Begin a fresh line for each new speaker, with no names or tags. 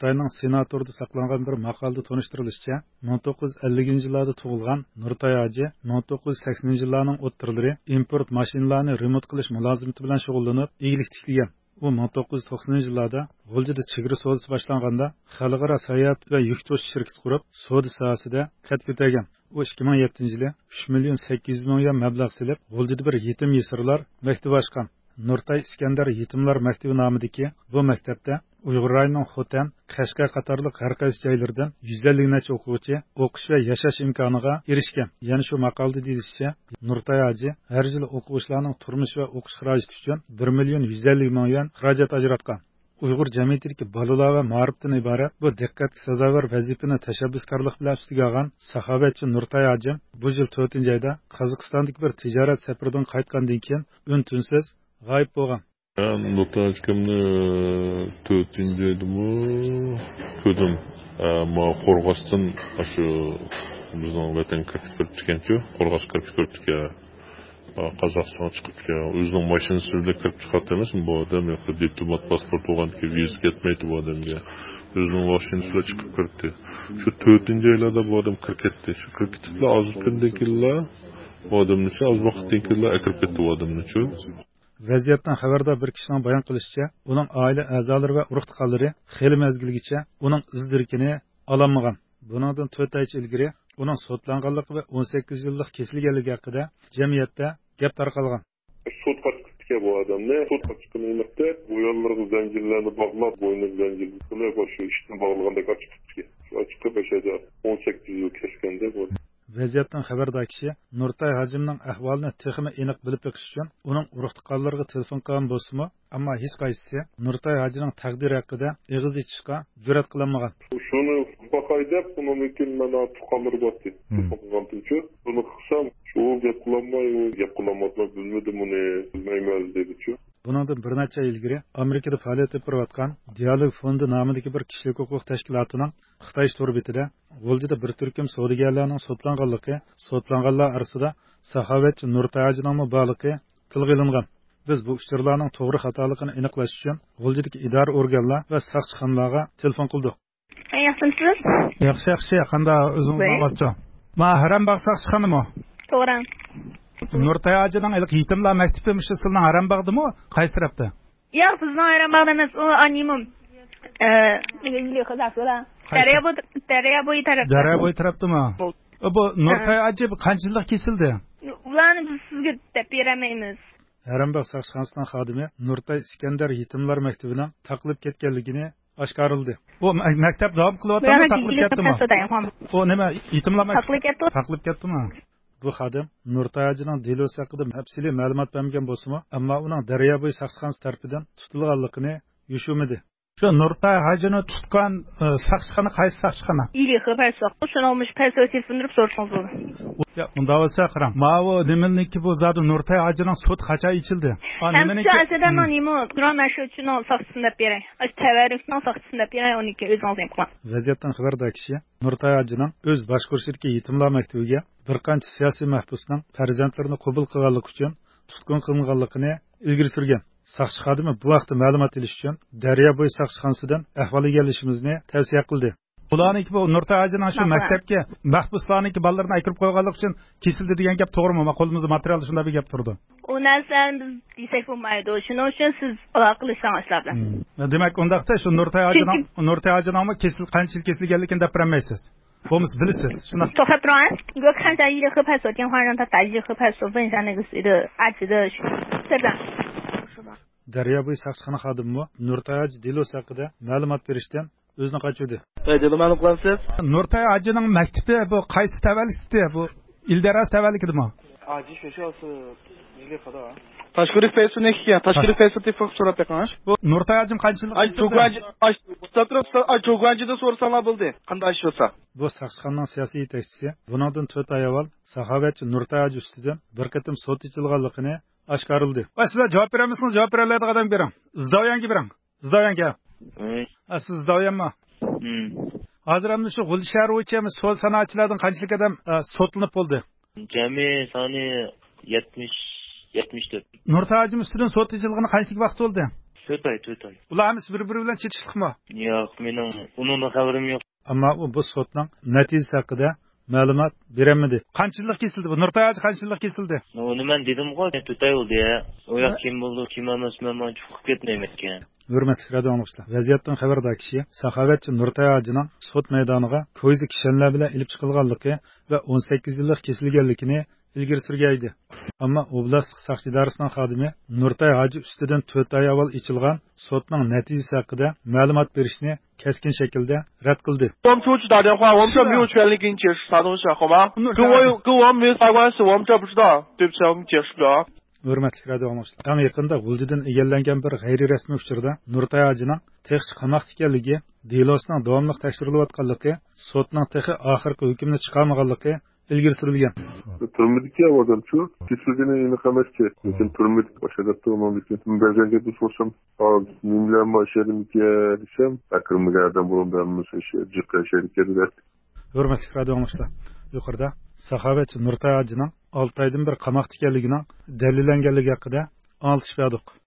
Xitoyning senatorida saqlangan bir maqolada tonushtirilishicha, 1950-yillarda tug'ilgan Nurtay Hoji 1980-yillarning o'ttirlari import mashinalarini remont qilish mulozimati bilan shug'ullanib, iyilik tiklagan. U 1990-yillarda G'uljida chegara savdosi boshlanganda xalqaro sayohat va yuk tashish shirkati qurib, savdo sohasida qad ko'targan. U 2007-yili 3 million 800 ming yuan mablag' silib, G'uljida bir yetim yesirlar maktabi ochgan. Nurtay Iskandar yetimlar maktabi nomidagi bu maktabda Uyg'ur rayonining Xotan, Qashqar qatorliq har qaysi joylardan 150 nacha o'quvchi o'qish va yashash imkoniga erishgan. Yana shu maqolada deyilishicha, Nurtay Hoji har yili o'quvchilarning turmush va o'qish xarajati uchun 1 million 150 ming yuan xarajat ajratgan. Uyg'ur jamiyatidagi bolalar va ma'rifdan iborat bu diqqatga sazovor vazifani tashabbuskorlik bilan ustiga olgan saxovatchi Nurtay Hoji bu yil 4-oyda Qozog'istondagi bir tijorat safaridan qaytgandan keyin un-tunsiz g'oyib bo'lgan.
Nurtay akamni 4-oydami ko'rdim. Qo'rg'osdan shu bizning vatan kirib chiqqanchu, Qo'rg'os kirib chiqibdi. Qozog'istonga chiqibdi. O'zining mashinasida kirib chiqadi emas, bu odam diplomat pasport olgan ki viza ketmaydi bu odamga. O'zining mashinasida chiqib kirdi. Shu 4-oylarda bu odam kirib ketdi. Shu kirib ketdi, hozir kundagilar bu odamni uchun oz vaqtdan keyin kirib ketdi bu odamni uchun.
Vaziyatdan xabardor bir kishining bayon qilishicha, uning oila a'zolari va urug'-tuqqanlari xeyli mezgilgacha uning izdirkini ololmagan. Buningdan 4 oy ilgari uning sotlanganligi va 18 yillik kesilganligi haqida jamiyatda gap tarqalgan.
Sotga chiqibdi bu odamni. Sotga chiqqanida bu yo'llarga zanjirlarni bog'lab, bo'yniga zanjirlarni qo'yib, shu ishni bog'laganda chiqibdi. Shu chiqib 18 yil kesganda bu.
Vaziyatdan xabardor kishi Nurtay Hojimning ahvolini texmi aniq bilib beqish uchun uning urug'-tuqqanlariga telefon qilgan bo'lsa-mu, ammo hech qaysisi Nurtay Hojining taqdiri haqida og'iz ochishga jur'at qilmagan.
Shuni baqayda buni mumkin mana tuqqanlar bo'pti. Tuqqanlarchi buni qilsam shu gap qilolmayman bilmadim uni bilmayman dedi-chi.
Buningdan bir necha yil ilgari Amerikada faoliyat olib borayotgan Dialog fondi nomidagi bir kishilik huquq tashkilotining Xitoy to'rbitida G'uljida bir turkum savdogarlarning sotlanganlar orasida saxovatchi Nurtay Hojining borligi tilga olingan. Biz bu uchurlarning to'g'ri xatoligini aniqlash uchun G'uljidagi idora organlar va soqchixonalarga telefon qildik.
Yaxshimisiz?
Yaxshi, qanday o'zingiz bo'lsa? Ma haram soqchixonami?
To'g'ri.
Nurtay Hojining yetimlar maktabi sizning Arambog'dimi? Qaysi tarafda?
Yo'q, bizning Arambog'da emas, u animum. Daryo bo'yi tarafda.
Daryo bo'yi tarafdami? Bu Nurtay Hoji qancha yillik kesildi?
Ularni biz sizga deb beramaymiz.
Arambog' soqchixonasining xodimi Nurtay Iskandar yetimlar maktabining taqlib ketganligini oshkorildi. Bu maktab davom qilyaptimi, taqlib ketdimi? Bu nima, yetimlar maktabi taqlib ketdimi? Bu xodim Nurtay Hojining delosi haqida tafsiliy ma'lumot bermagan bo'lsa-mu, ammo uning Daryo bo'yi soqchixonasi tomonidan tutilganligini yushumidi. Shu Nurtay Hojini tutgan soqchixona qaysi soqchixona?
İlihi paysoq. Shuni olmush paysoq tepindirib so'rsangiz bo'ladi.
Unda bo'lsa qiram. Ma'vo nimaniki bu zodi Nurtay Hojining sud qachon ichildi?
Nimaniki? Aslida nima? Qur'on shu uchun soqchisini deb beray. Tavarrukning soqchisini deb beray, uniki o'zingiz ham qiling.
Vaziyatdan xabardor kishi Nurtay Hojining o'z boshqurishidagi yetimlar maktabiga bir qancha siyosiy mahbusning farzandlarini qabul qilganligi uchun tutqun qilinganligini ilgari surgan. Soqchi xodimi bu vaqtda ma'lumot olish uchun Daryo bo'yi soqchixonasidan ahvol egallashimizni tavsiya qildi. Ularniki bu Nurtay Hojining shu maktabga mahbuslarniki bolalarni akirib qo'yganlik uchun kesildi degan gap to'g'rimi? Qo'limizda materialda shunday bir gap turdi.
U narsani biz desak bo'lmaydi. Shuning uchun siz aloqa qilishingiz lozim.
Demak, undaqda shu Nurtay Hojining qancha yil kesilganligini deb bermaysiz. Bo'lmasa bilasiz. Shuna
多喝多，如果看下一个合派所电话，让他打一个合派所问一下那个谁的阿吉的这边。
Daryo bo'yi soqchixona xodimi Nurtay Hoji delosi haqida ma'lumot berishdan o'zini qochirdi.
Dedim ma'lum qilasiz?
Nurtay Hojining maktabi bu qaysi tavallikda? Bu Ildaras tavallikidimi?
Hoji shoshasi nega qada? Tashkiriy personekiga, tashkiriy personetik so'rab beqash.
Bu Nurtay Hojim qancha yil?
Cho'g'anjida so'rsalar bo'ldi. Qanday ish bo'lsa?
Bu soqchixonaning siyosiy yetakchisi bundan 4 oy avval saxovatchi Nurtay Hoji ustidan bir qatim sud ichilganligini oshkorildi. Va sizlar javob beramisizmi? Javob bera oladigan odam bering. Zdoyanga bering. Zdoyanga. Siz Zdoyanmi? Hozir ham shu G'ul shahar bo'yicha so'l sanoatchilardan qanchalik odam sotlanib bo'ldi?
Jami soni 74.
Nurtay Hojim ustidan sud ichilgani qanchalik vaqt bo'ldi?
to'rt oy.
Ular hammasi bir-biri bilan chetishliqmi?
Yo'q, mening uningdan xabarim yo'q.
Ammo bu sotning natijasi haqida ma'lumot beramadi. Qanchalik kesildi bu? Nurtay hoji qanchalik kesildi?
Uni men dedim-ku, 4 oy bo'ldi ya. U yoq kim bo'ldi, kim emas, men chiqib ketmayman ekan.
Hurmatli radio anglag'uchilar, vaziyatdan xabardor kishi saxovatchi Nurtay hojining sud maydoniga ko'zi kishanlar bilan ilib chiqilganligi va 18 yillik kesilganligini ilgari surgaydi. Ammo oblast soqchi idorasining xodimi Nurtay hoji ustidan 4 oy avval ichilgan sudning natijasi haqida ma'lumot berishni keskin shaklda rad qildi.
我们出去打电话，我们这没有权利给你解释啥东西，好吗？跟我没啥关系，我们这不知道。对不起，我们解释不了。
Hurmatli radio anglag'uchilar, eng yaqinda G'uljidan egallangan bir g'ayri rasmiy uchurda Nurtay hojining texnik qamoqda ekanligi, delosining davomli tekshirilayotganligi, sudning texi oxirgi hukmni chiqarmaganligi ilgari surilgan.
Turmediki avvaldan şu, kesilgeni yeni kamerçe. Lekin turmedik başladı tamam lekin. Ben de sorsam, nimler maşerim ki desem, akırmıgardan bulundan şey, cıkka şerikleri.
Hurmatli radio anglag'uchilar, yuqorida saxovatchi Nurtay hojining 6 oydan bir qamoqda ekanligining dalillanganligi haqida oltishib berdik.